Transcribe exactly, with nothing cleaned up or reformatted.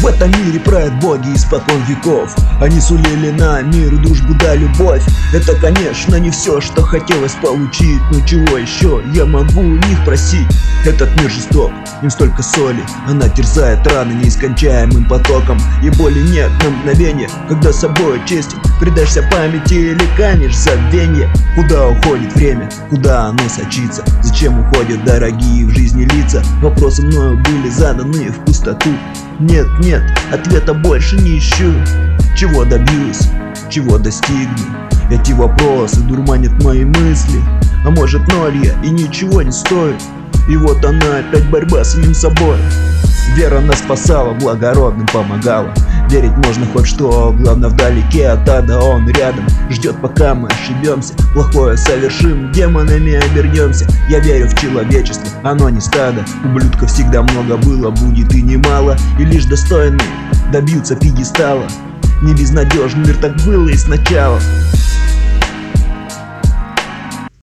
этом мире правят боги испокон веков. Они сулили нам мир, дружбу да любовь. Это, конечно, не все, что хотелось получить, но чего еще я могу у них просить? Этот мир жесток, в нем столько соли, она терзает раны неискончаемым потоком. И боли нет на мгновение, когда собой честен. Предашься памяти или канешь забвенье. Куда уходит время, куда оно сочится? Зачем уходят дорогие в жизни лица? Вопросы мною были заданы в пустоту. Нет, нет, ответа больше не ищу. Чего добьюсь, чего достигну? Эти вопросы дурманят мои мысли. А может, ноль я и ничего не стою? И вот она опять борьба с самим собой. Вера нас спасала, благородным помогала. Верить можно хоть что, главное вдалеке от ада он рядом. Ждет, пока мы ошибемся, плохое совершим, демонами обернемся. Я верю в человечество, оно не стадо. Ублюдков всегда много было, будет и немало. И лишь достойные добьются пьедестала. Не безнадежный мир, так было и сначала.